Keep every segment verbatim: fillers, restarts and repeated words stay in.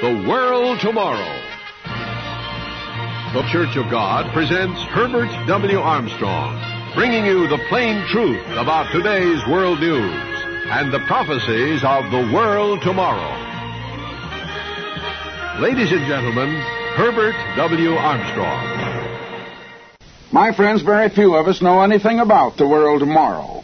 The World Tomorrow. The Church of God presents Herbert W. Armstrong, bringing you the plain truth about today's world news and the prophecies of the world tomorrow. Ladies and gentlemen, Herbert W. Armstrong. My friends, very few of us know anything about the world tomorrow.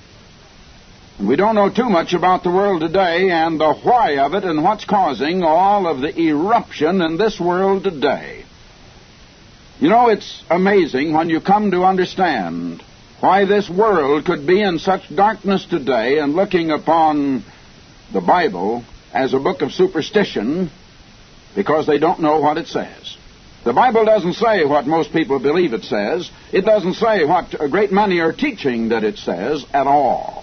And we don't know too much about the world today and the why of it and what's causing all of the eruption in this world today. You know, it's amazing when you come to understand why this world could be in such darkness today, and looking upon the Bible as a book of superstition because they don't know what it says. The Bible doesn't say what most people believe it says. It doesn't say what a great many are teaching that it says at all.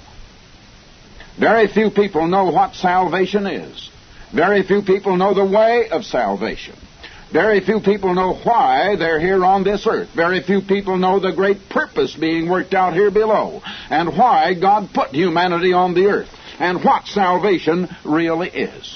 Very few people know what salvation is. Very few people know the way of salvation. Very few people know why they're here on this earth. Very few people know the great purpose being worked out here below, and why God put humanity on the earth, and what salvation really is.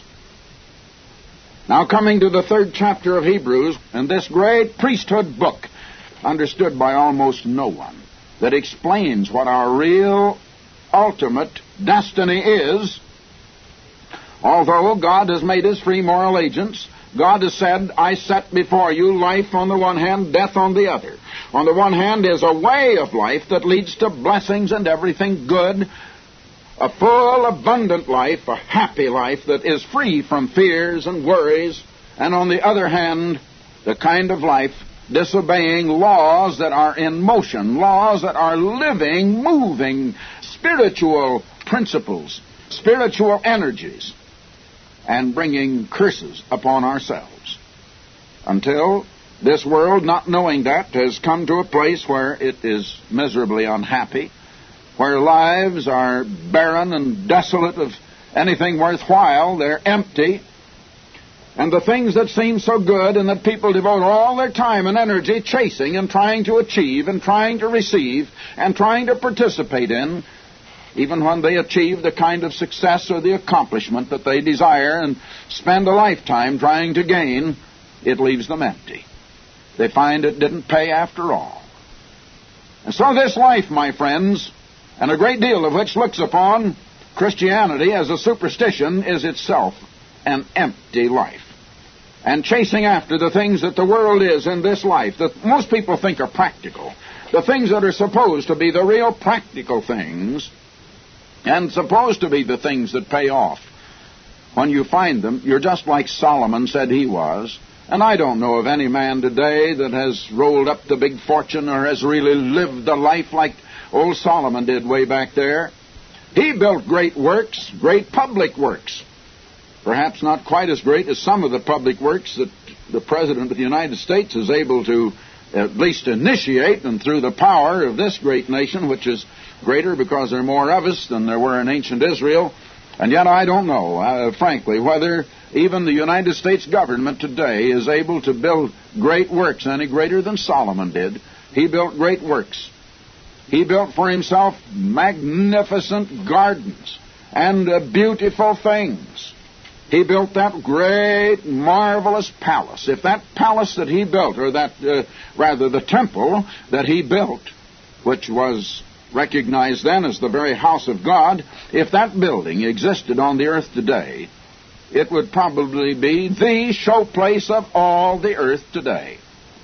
Now, coming to the third chapter of Hebrews, and this great priesthood book, understood by almost no one, that explains what our real ultimate destiny is. Although God has made us free moral agents, God has said, I set before you life on the one hand, death on the other. On the one hand is a way of life that leads to blessings and everything good, a full, abundant life, a happy life that is free from fears and worries. And on the other hand, the kind of life disobeying laws that are in motion, laws that are living, moving, spiritual principles, spiritual energies, and bringing curses upon ourselves. Until this world, not knowing that, has come to a place where it is miserably unhappy, where lives are barren and desolate of anything worthwhile. They're empty. And the things that seem so good and that people devote all their time and energy chasing and trying to achieve and trying to receive and trying to participate in, even when they achieve the kind of success or the accomplishment that they desire and spend a lifetime trying to gain, it leaves them empty. They find it didn't pay after all. And so this life, my friends, and a great deal of which looks upon Christianity as a superstition, is itself an empty life. And chasing after the things that the world is in this life, that most people think are practical, the things that are supposed to be the real practical things, and supposed to be the things that pay off. When you find them, you're just like Solomon said he was. And I don't know of any man today that has rolled up the big fortune or has really lived a life like old Solomon did way back there. He built great works, great public works. Perhaps not quite as great as some of the public works that the President of the United States is able to at least initiate, and through the power of this great nation, which is greater because there are more of us than there were in ancient Israel. And yet I don't know, uh, frankly, whether even the United States government today is able to build great works any greater than Solomon did. He built great works. He built for himself magnificent gardens and uh, beautiful things. He built that great, marvelous palace. If that palace that he built, or that, uh, rather the temple that he built, which was recognized then as the very house of God, if that building existed on the earth today, it would probably be the showplace of all the earth today.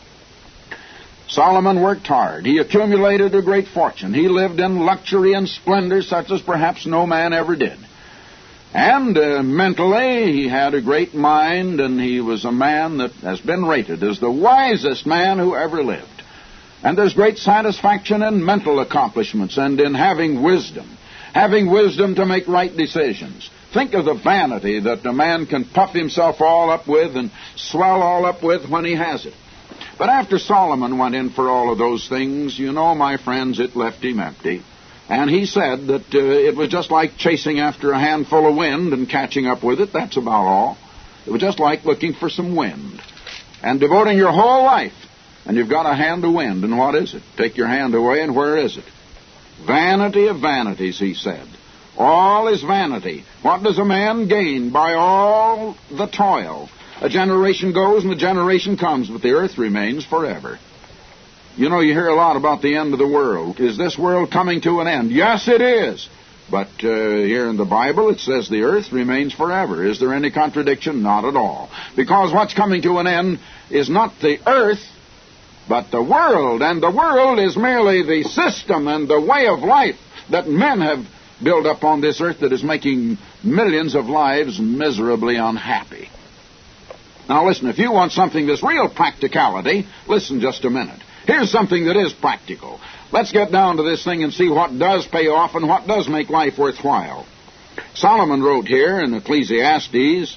Solomon worked hard. He accumulated a great fortune. He lived in luxury and splendor such as perhaps no man ever did. And uh, mentally, he had a great mind, and he was a man that has been rated as the wisest man who ever lived. And there's great satisfaction in mental accomplishments and in having wisdom, having wisdom to make right decisions. Think of the vanity that a man can puff himself all up with and swell all up with when he has it. But after Solomon went in for all of those things, you know, my friends, it left him empty. And he said that uh, it was just like chasing after a handful of wind and catching up with it. That's about all. It was just like looking for some wind and devoting your whole life. And you've got a hand of wind, and what is it? Take your hand away, and where is it? Vanity of vanities, he said. All is vanity. What does a man gain by all the toil, A generation goes and a generation comes, but the earth remains forever. You know, you hear a lot about the end of the world. Is this world coming to an end? Yes, it is. But uh, here in the Bible it says the earth remains forever. Is there any contradiction? Not at all. Because what's coming to an end is not the earth, but the world. And the world is merely the system and the way of life that men have built up on this earth that is making millions of lives miserably unhappy. Now listen, if you want something that's real practicality, listen just a minute. Here's something that is practical. Let's get down to this thing and see what does pay off and what does make life worthwhile. Solomon wrote here in Ecclesiastes,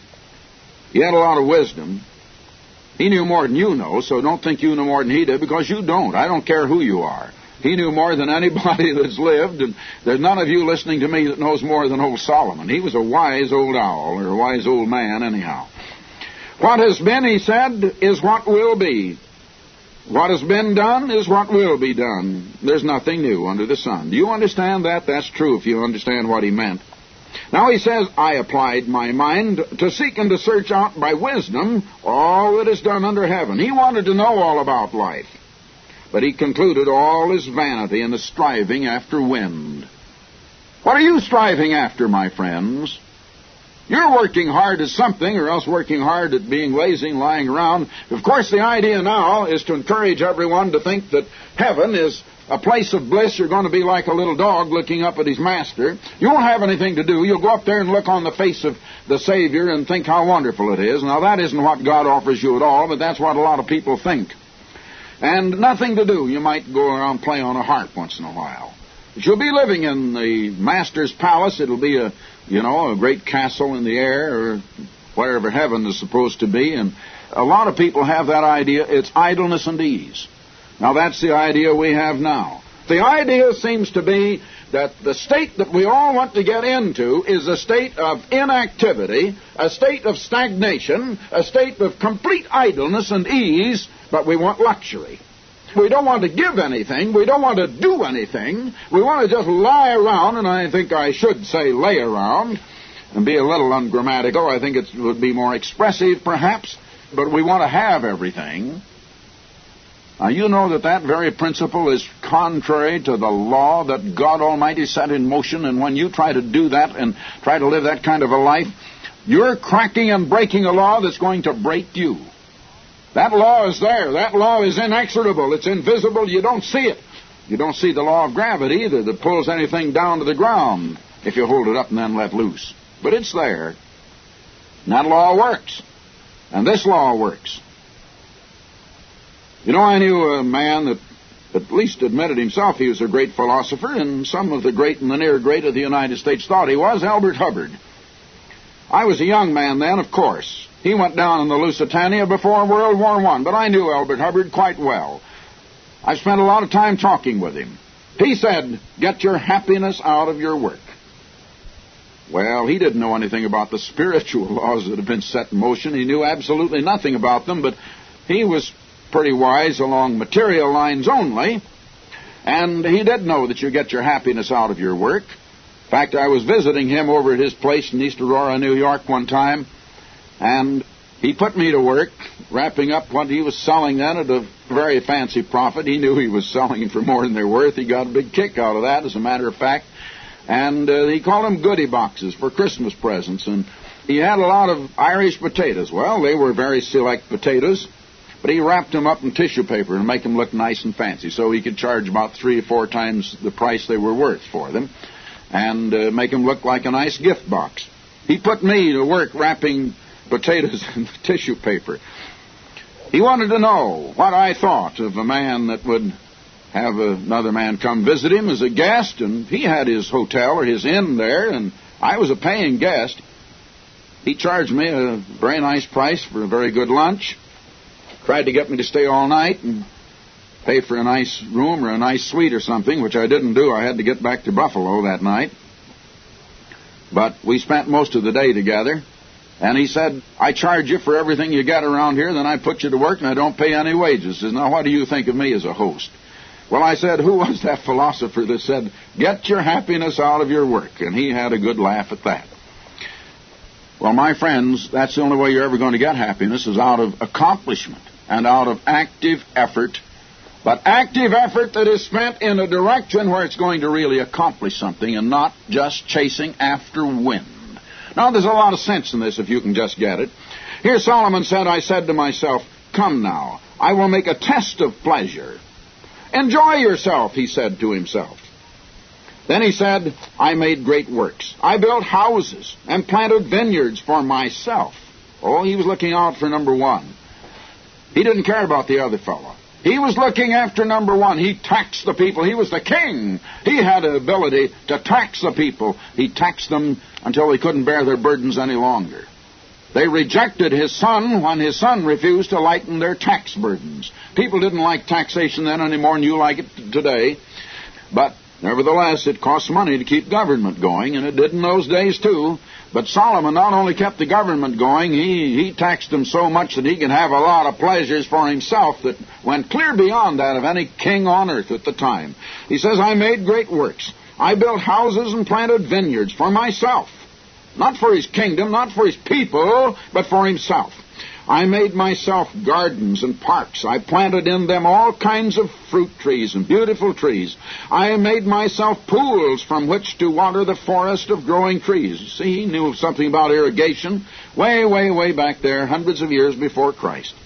he had a lot of wisdom. He knew more than you know, so don't think you know more than he did, because you don't. I don't care who you are. He knew more than anybody that's lived, and there's none of you listening to me that knows more than old Solomon. He was a wise old owl, or a wise old man anyhow. What has been, he said, is what will be. What has been done is what will be done. There's nothing new under the sun. Do you understand that? That's true if you understand what he meant. Now he says, I applied my mind to seek and to search out by wisdom all that is done under heaven. He wanted to know all about life. But he concluded all is vanity and is striving after wind. What are you striving after, my friends? You're working hard at something, or else working hard at being lazy and lying around. Of course, the idea now is to encourage everyone to think that heaven is a place of bliss. You're going to be like a little dog looking up at his master. You won't have anything to do. You'll go up there and look on the face of the Savior and think how wonderful it is. Now, that isn't what God offers you at all, but that's what a lot of people think. And nothing to do. You might go around and play on a harp once in a while. But you'll be living in the Master's palace. It'll be a, you know, a great castle in the air, or wherever heaven is supposed to be. And a lot of people have that idea. It's idleness and ease. Now, that's the idea we have now. The idea seems to be that the state that we all want to get into is a state of inactivity, a state of stagnation, a state of complete idleness and ease, but we want luxury. We don't want to give anything. We don't want to do anything. We want to just lie around, and I think I should say lay around, and be a little ungrammatical. I think it would be more expressive, perhaps, but we want to have everything. Now, you know that that very principle is contrary to the law that God Almighty set in motion, and when you try to do that and try to live that kind of a life, you're cracking and breaking a law that's going to break you. That law is there. That law is inexorable. It's invisible. You don't see it. You don't see the law of gravity either that pulls anything down to the ground if you hold it up and then let loose. But it's there. And that law works. And this law works. You know, I knew a man that at least admitted himself he was a great philosopher, and some of the great and the near great of the United States thought he was, Albert Hubbard. I was a young man then, of course. He went down in the Lusitania before World War One, but I knew Albert Hubbard quite well. I spent a lot of time talking with him. He said, get your happiness out of your work. Well, he didn't know anything about the spiritual laws that have been set in motion. He knew absolutely nothing about them, but he was pretty wise along material lines only, and he did know that you get your happiness out of your work. In fact, I was visiting him over at his place in East Aurora, New York one time, and he put me to work wrapping up what he was selling then at a very fancy profit. He knew he was selling for more than they're worth. He got a big kick out of that, as a matter of fact. And uh, he called them goodie boxes for Christmas presents. And he had a lot of Irish potatoes. Well, they were very select potatoes, but he wrapped them up in tissue paper and make them look nice and fancy, so he could charge about three or four times the price they were worth for them, and uh, make them look like a nice gift box. He put me to work wrapping potatoes in tissue paper. He wanted to know what I thought of a man that would have another man come visit him as a guest, and he had his hotel or his inn there, and I was a paying guest. He charged me a very nice price for a very good lunch, tried to get me to stay all night and pay for a nice room or a nice suite or something, which I didn't do. I had to get back to Buffalo that night. But we spent most of the day together. And he said, I charge you for everything you get around here, then I put you to work and I don't pay any wages. He says, now what do you think of me as a host? Well, I said, who was that philosopher that said, get your happiness out of your work? And he had a good laugh at that. Well, my friends, that's the only way you're ever going to get happiness, is out of accomplishment and out of active effort. But active effort that is spent in a direction where it's going to really accomplish something and not just chasing after wind. Now, there's a lot of sense in this if you can just get it. Here Solomon said, I said to myself, come now, I will make a test of pleasure. Enjoy yourself, he said to himself. Then he said, I made great works. I built houses and planted vineyards for myself. Oh, he was looking out for number one. He didn't care about the other fellow. He was looking after number one. He taxed the people. He was the king. He had the ability to tax the people. He taxed them until they couldn't bear their burdens any longer. They rejected his son when his son refused to lighten their tax burdens. People didn't like taxation then any more than you like it today. But nevertheless, it costs money to keep government going, and it did in those days too. But Solomon not only kept the government going, he, he taxed them so much that he could have a lot of pleasures for himself that went clear beyond that of any king on earth at the time. He says, I made great works. I built houses and planted vineyards for myself. Not for his kingdom, not for his people, but for himself. I made myself gardens and parks. I planted in them all kinds of fruit trees and beautiful trees. I made myself pools from which to water the forest of growing trees. You see, he knew something about irrigation way, way, way back there, hundreds of years before Christ.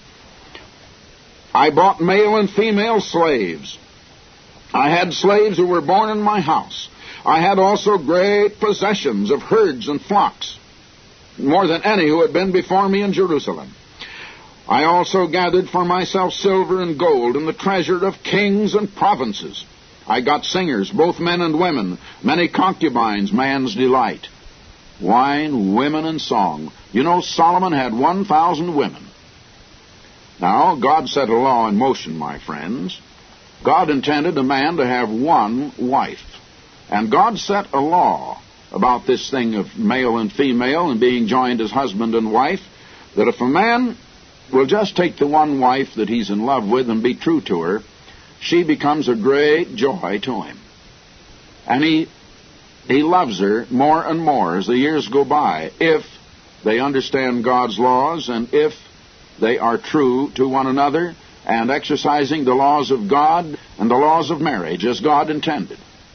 I bought male and female slaves. I had slaves who were born in my house. I had also great possessions of herds and flocks, more than any who had been before me in Jerusalem. I also gathered for myself silver and gold and the treasure of kings and provinces. I got singers, both men and women, many concubines, man's delight, wine, women, and song. You know, Solomon had one thousand women. Now, God set a law in motion, my friends. God intended a man to have one wife. And God set a law about this thing of male and female and being joined as husband and wife, that if a man will just take the one wife that he's in love with and be true to her, she becomes a great joy to him. And he he loves her more and more as the years go by, if they understand God's laws and if they are true to one another and exercising the laws of God and the laws of marriage as God intended.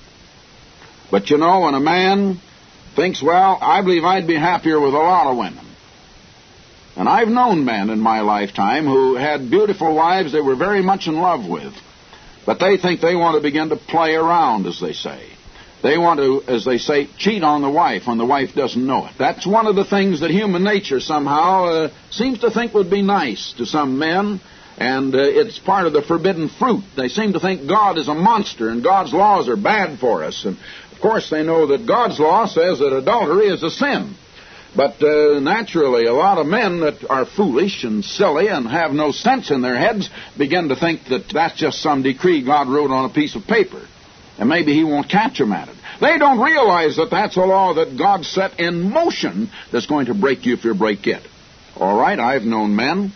But you know, when a man thinks, well, I believe I'd be happier with a lot of women. And I've known men in my lifetime who had beautiful wives they were very much in love with. But they think they want to begin to play around, as they say. They want to, as they say, cheat on the wife when the wife doesn't know it. That's one of the things that human nature somehow uh, seems to think would be nice to some men. And uh, it's part of the forbidden fruit. They seem to think God is a monster and God's laws are bad for us. And, of course, they know that God's law says that adultery is a sin. But uh, naturally, a lot of men that are foolish and silly and have no sense in their heads begin to think that that's just some decree God wrote on a piece of paper. And maybe he won't catch them at it. They don't realize that that's a law that God set in motion that's going to break you if you break it. All right, I've known men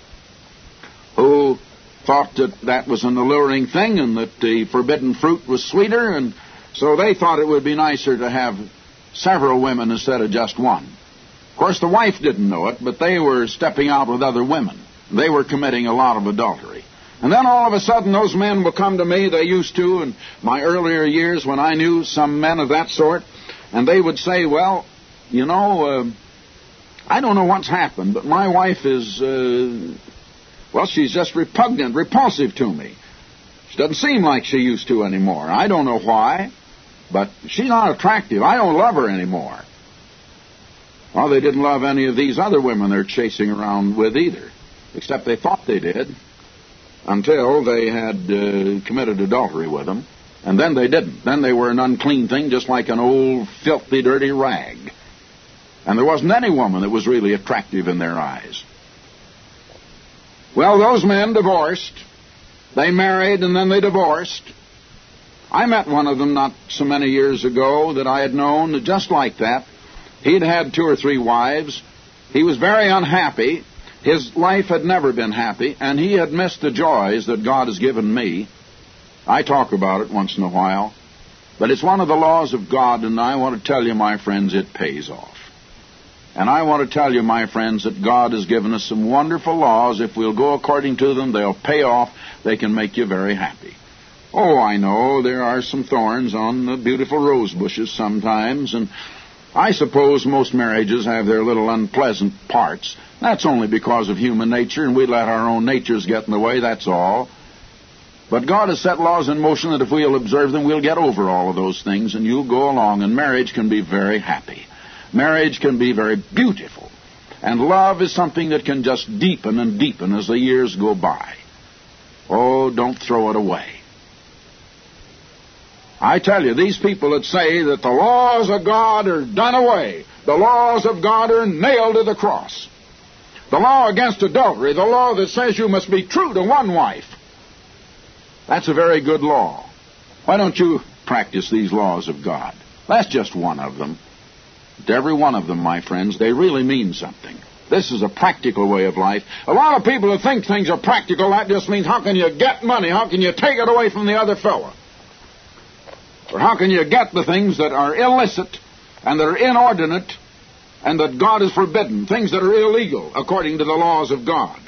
who thought that that was an alluring thing and that the forbidden fruit was sweeter, and so they thought it would be nicer to have several women instead of just one. Of course, the wife didn't know it, but they were stepping out with other women. They were committing a lot of adultery. And then all of a sudden those men will come to me, they used to in my earlier years when I knew some men of that sort, and they would say, well, you know, uh, I don't know what's happened, but my wife is, uh, well, she's just repugnant, repulsive to me. She doesn't seem like she used to anymore. I don't know why, but she's not attractive. I don't love her anymore. Well, they didn't love any of these other women they're chasing around with either, except they thought they did, until they had uh, committed adultery with them, and then they didn't. Then they were an unclean thing, just like an old, filthy, dirty rag. And there wasn't any woman that was really attractive in their eyes. Well, those men divorced. They married, and then they divorced. I met one of them not so many years ago that I had known just like that. He'd had two or three wives. He was very unhappy. His life had never been happy, and he had missed the joys that God has given me. I talk about it once in a while, but it's one of the laws of God, and I want to tell you, my friends, it pays off. And I want to tell you, my friends, that God has given us some wonderful laws. If we'll go according to them, they'll pay off. They can make you very happy. Oh, I know there are some thorns on the beautiful rose bushes sometimes, and I suppose most marriages have their little unpleasant parts. That's only because of human nature, and we let our own natures get in the way, that's all. But God has set laws in motion that if we'll observe them, we'll get over all of those things, and you'll go along, and marriage can be very happy. Marriage can be very beautiful. And love is something that can just deepen and deepen as the years go by. Oh, don't throw it away. I tell you, these people that say that the laws of God are done away, the laws of God are nailed to the cross. The law against adultery, the law that says you must be true to one wife, that's a very good law. Why don't you practice these laws of God? That's just one of them. To every one of them, my friends, they really mean something. This is a practical way of life. A lot of people who think things are practical, that just means how can you get money? How can you take it away from the other fellow? Or how can you get the things that are illicit and that are inordinate and that God has forbidden, things that are illegal according to the laws of God?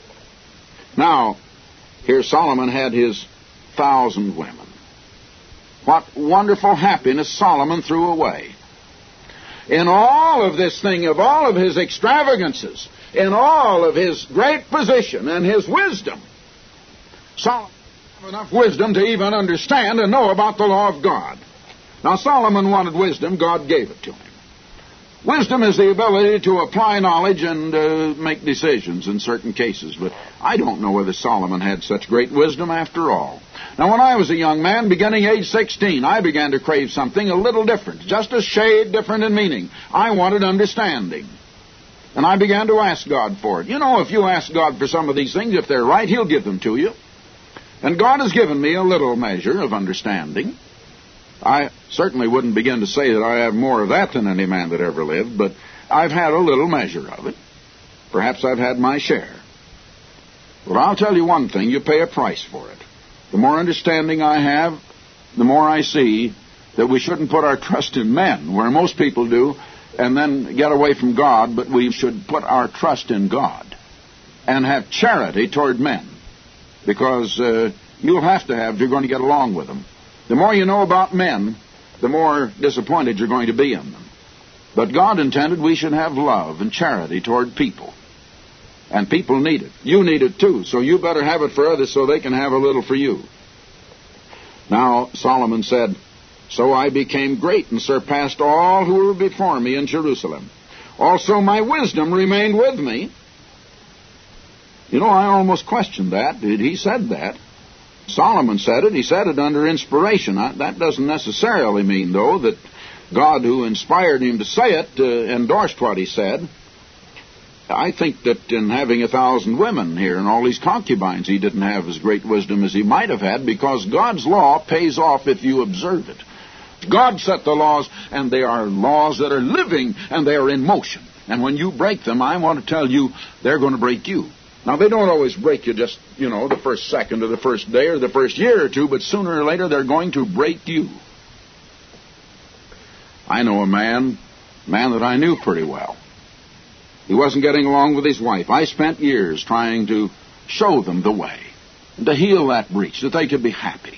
Now, here Solomon had his thousand women. What wonderful happiness Solomon threw away. In all of this thing, of all of his extravagances, in all of his great position and his wisdom, Solomon had enough wisdom to even understand and know about the law of God. Now, Solomon wanted wisdom. God gave it to him. Wisdom is the ability to apply knowledge and uh, make decisions in certain cases. But I don't know whether Solomon had such great wisdom after all. Now, when I was a young man, beginning age sixteen, I began to crave something a little different, just a shade different in meaning. I wanted understanding. And I began to ask God for it. You know, if you ask God for some of these things, if they're right, He'll give them to you. And God has given me a little measure of understanding. I certainly wouldn't begin to say that I have more of that than any man that ever lived, but I've had a little measure of it. Perhaps I've had my share. But I'll tell you one thing, you pay a price for it. The more understanding I have, the more I see that we shouldn't put our trust in men, where most people do, and then get away from God, but we should put our trust in God and have charity toward men, because uh, you'll have to have if you're going to get along with them. The more you know about men, the more disappointed you're going to be in them. But God intended we should have love and charity toward people. And people need it. You need it too, so you better have it for others so they can have a little for you. Now, Solomon said, "So I became great and surpassed all who were before me in Jerusalem. Also my wisdom remained with me." You know, I almost questioned that. Did he said that? Solomon said it. He said it under inspiration. That doesn't necessarily mean, though, that God, who inspired him to say it, uh, endorsed what he said. I think that in having a thousand women here and all these concubines, he didn't have as great wisdom as he might have had, because God's law pays off if you observe it. God set the laws, and they are laws that are living, and they are in motion. And when you break them, I want to tell you, they're going to break you. Now, they don't always break you just, you know, the first second or the first day or the first year or two, but sooner or later they're going to break you. I know a man, a man that I knew pretty well. He wasn't getting along with his wife. I spent years trying to show them the way, and to heal that breach, that they could be happy.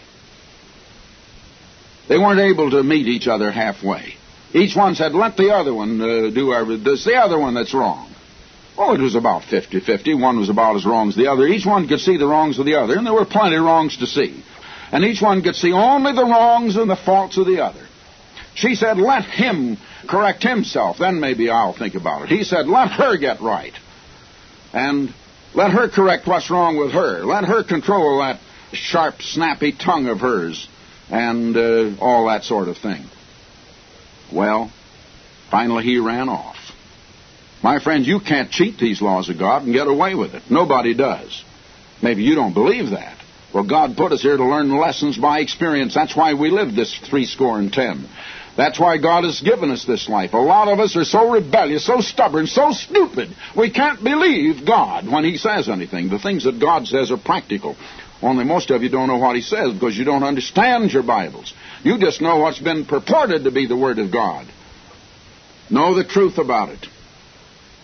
They weren't able to meet each other halfway. Each one said, let the other one uh, do everything. It's the other one that's wrong. Oh, it was about fifty-fifty. One was about as wrong as the other. Each one could see the wrongs of the other, and there were plenty of wrongs to see. And each one could see only the wrongs and the faults of the other. She said, let him correct himself, then maybe I'll think about it. He said, let her get right. And let her correct what's wrong with her. Let her control that sharp, snappy tongue of hers, and uh, all that sort of thing. Well, finally he ran off. My friends, you can't cheat these laws of God and get away with it. Nobody does. Maybe you don't believe that. Well, God put us here to learn lessons by experience. That's why we live this three score and ten. That's why God has given us this life. A lot of us are so rebellious, so stubborn, so stupid, we can't believe God when He says anything. The things that God says are practical. Only most of you don't know what He says because you don't understand your Bibles. You just know what's been purported to be the Word of God. Know the truth about it.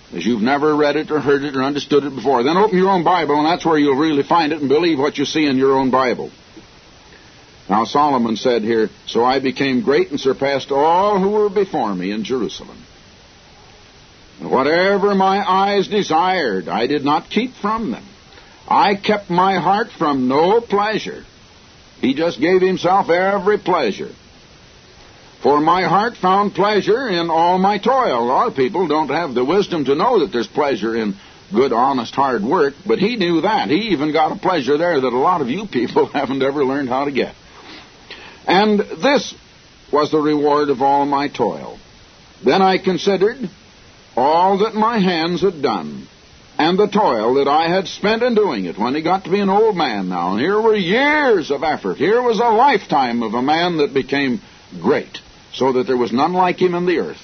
as you've never read it or heard it or understood it before. Then open your own Bible, and that's where you'll really find it and believe what you see in your own Bible. Now Solomon said here, "So I became great and surpassed all who were before me in Jerusalem. And whatever my eyes desired, I did not keep from them. I kept my heart from no pleasure." He just gave himself every pleasure. "For my heart found pleasure in all my toil." A lot of people don't have the wisdom to know that there's pleasure in good, honest, hard work, but he knew that. He even got a pleasure there that a lot of you people haven't ever learned how to get. "And this was the reward of all my toil. Then I considered all that my hands had done, and the toil that I had spent in doing it." When he got to be an old man now, and here were years of effort. Here was a lifetime of a man that became great, so that there was none like him in the earth.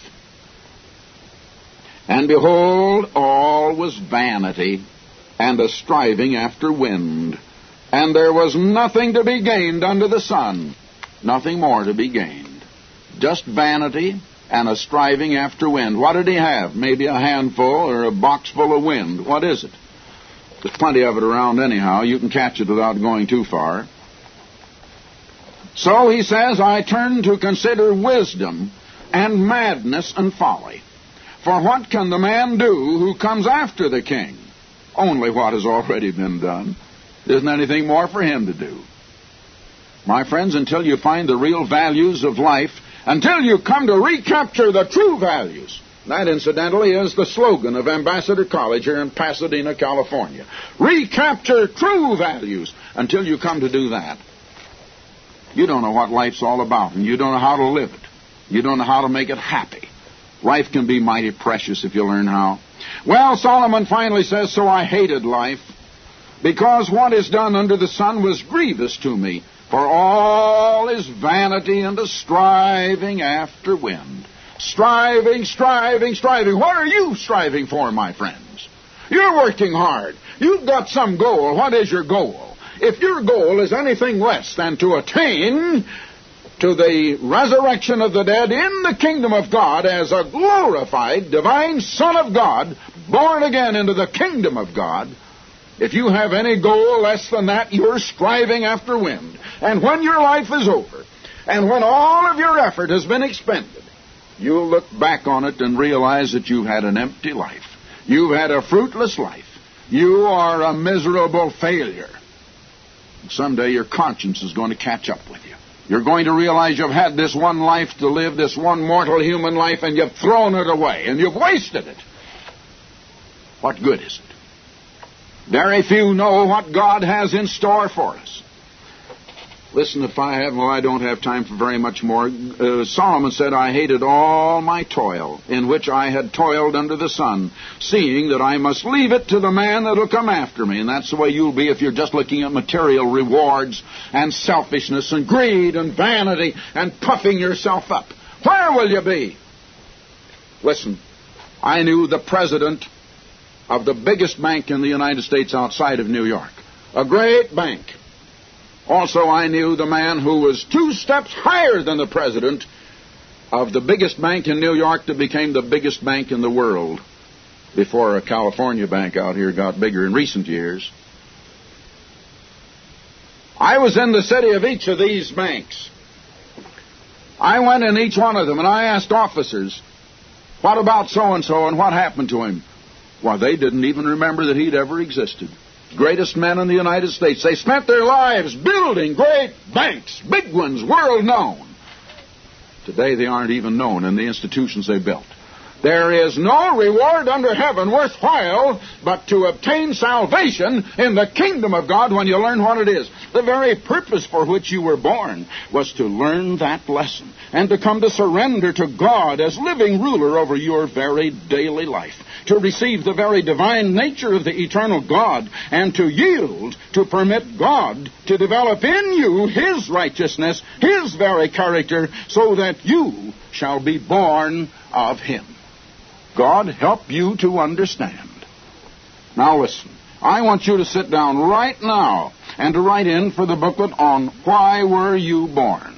"And behold, all was vanity, and a striving after wind. And there was nothing to be gained under the sun." Nothing more to be gained. Just vanity and a striving after wind. What did he have? Maybe a handful or a box full of wind. What is it? There's plenty of it around anyhow. You can catch it without going too far. So he says, "I turn to consider wisdom and madness and folly. For what can the man do who comes after the king? Only what has already been done. There isn't anything more for him to do." My friends, until you find the real values of life, until you come to recapture the true values, that incidentally is the slogan of Ambassador College here in Pasadena, California. Recapture true values. Until you come to do that, you don't know what life's all about, and you don't know how to live it. You don't know how to make it happy. Life can be mighty precious if you learn how. Well, Solomon finally says, "So I hated life, because what is done under the sun was grievous to me. For all is vanity and a striving after wind." Striving, striving, striving. What are you striving for, my friends? You're working hard. You've got some goal. What is your goal? If your goal is anything less than to attain to the resurrection of the dead in the kingdom of God as a glorified divine Son of God, born again into the kingdom of God, if you have any goal less than that, you're striving after wind. And when your life is over, and when all of your effort has been expended, you'll look back on it and realize that you've had an empty life. You've had a fruitless life. You are a miserable failure. And someday your conscience is going to catch up with you. You're going to realize you've had this one life to live, this one mortal human life, and you've thrown it away, and you've wasted it. What good is it? Very few know what God has in store for us. Listen, if I have, well, I don't have time for very much more. Uh, Solomon said, "I hated all my toil, in which I had toiled under the sun, seeing that I must leave it to the man that will come after me." And that's the way you'll be if you're just looking at material rewards and selfishness and greed and vanity and puffing yourself up. Where will you be? Listen, I knew the president of the biggest bank in the United States outside of New York. A great bank. Also, I knew the man who was two steps higher than the president of the biggest bank in New York that became the biggest bank in the world before a California bank out here got bigger in recent years. I was in the city of each of these banks. I went in each one of them and I asked officers, "What about so-and-so and what happened to him?" Well, they didn't even remember that he'd ever existed. Greatest men in the United States. They spent their lives building great banks, big ones, world known. Today they aren't even known in the institutions they built. There is no reward under heaven worthwhile but to obtain salvation in the kingdom of God when you learn what it is. The very purpose for which you were born was to learn that lesson and to come to surrender to God as living ruler over your very daily life, to receive the very divine nature of the eternal God and to yield to permit God to develop in you His righteousness, His very character, so that you shall be born of Him. God help you to understand. Now listen, I want you to sit down right now and to write in for the booklet on Why Were You Born?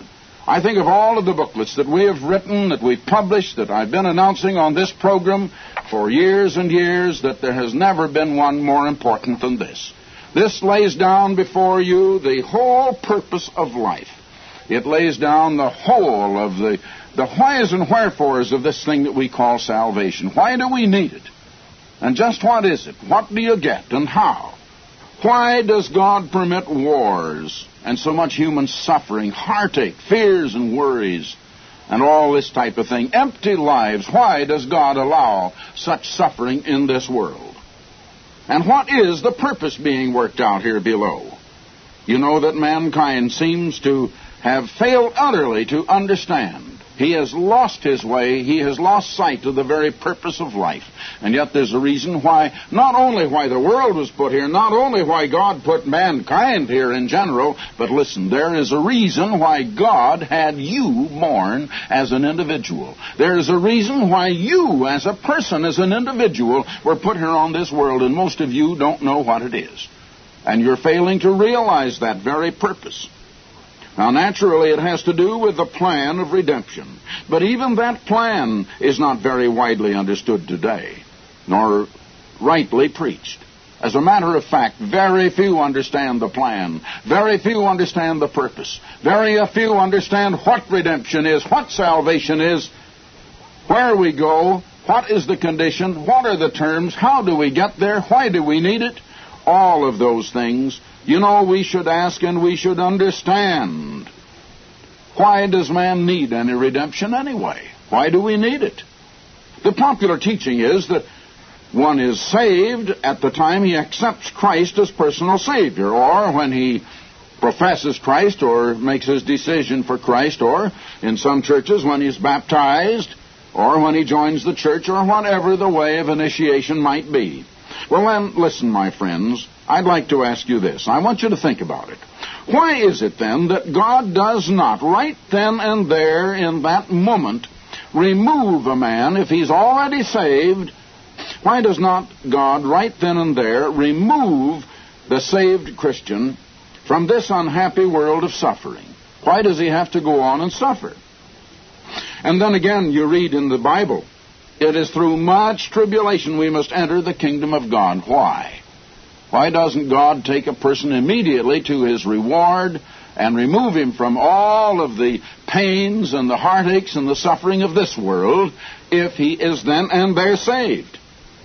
I think of all of the booklets that we have written, that we've published, that I've been announcing on this program for years and years, that there has never been one more important than this. This lays down before you the whole purpose of life. It lays down the whole of the, the whys and wherefores of this thing that we call salvation. Why do we need it? And just what is it? What do you get and how? Why does God permit wars and so much human suffering, heartache, fears and worries, and all this type of thing? Empty lives. Why does God allow such suffering in this world? And what is the purpose being worked out here below? You know that mankind seems to have failed utterly to understand. He has lost his way. He has lost sight of the very purpose of life. And yet there's a reason why, not only why the world was put here, not only why God put mankind here in general, but listen, there is a reason why God had you born as an individual. There is a reason why you, as a person, as an individual, were put here on this world, and most of you don't know what it is. And you're failing to realize that very purpose. Now, naturally, it has to do with the plan of redemption. But even that plan is not very widely understood today, nor rightly preached. As a matter of fact, very few understand the plan. Very few understand the purpose. Very few understand what redemption is, what salvation is, where we go, what is the condition, what are the terms, how do we get there, why do we need it? All of those things, you know, we should ask and we should understand. Why does man need any redemption anyway? Why do we need it? The popular teaching is that one is saved at the time he accepts Christ as personal Savior, or when he professes Christ or makes his decision for Christ, or in some churches when he's baptized, or when he joins the church, or whatever the way of initiation might be. Well, then, listen, my friends, I'd like to ask you this. I want you to think about it. Why is it, then, that God does not, right then and there, in that moment, remove a man if he's already saved? Why does not God, right then and there, remove the saved Christian from this unhappy world of suffering? Why does he have to go on and suffer? And then again, you read in the Bible, it is through much tribulation we must enter the kingdom of God. Why? Why doesn't God take a person immediately to his reward and remove him from all of the pains and the heartaches and the suffering of this world if he is then and there saved?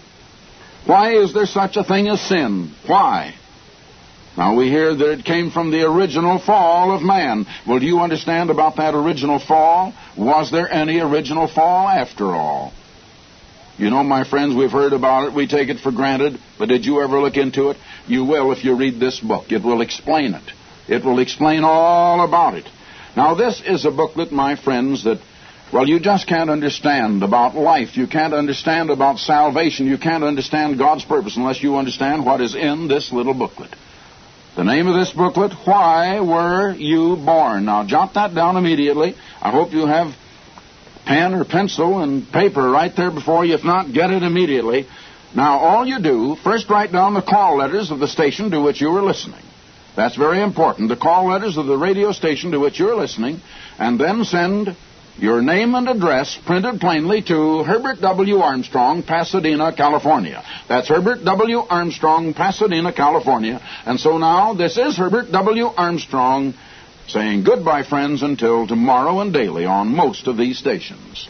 Why is there such a thing as sin? Why? Now we hear that it came from the original fall of man. Well, do you understand about that original fall? Was there any original fall after all? You know, my friends, we've heard about it. We take it for granted. But did you ever look into it? You will if you read this book. It will explain it. It will explain all about it. Now, this is a booklet, my friends, that, well, you just can't understand about life. You can't understand about salvation. You can't understand God's purpose unless you understand what is in this little booklet. The name of this booklet, Why Were You Born? Now, jot that down immediately. I hope you have pen or pencil and paper right there before you. If not, get it immediately. Now, all you do, first write down the call letters of the station to which you are listening. That's very important. The call letters of the radio station to which you're listening, and then send your name and address printed plainly to Herbert W. Armstrong, Pasadena, California. That's Herbert W. Armstrong, Pasadena, California. And so now, this is Herbert W. Armstrong saying goodbye, friends, until tomorrow and daily on most of these stations.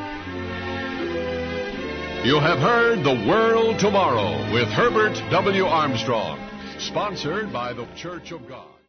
You have heard The World Tomorrow with Herbert W. Armstrong, sponsored by the Church of God.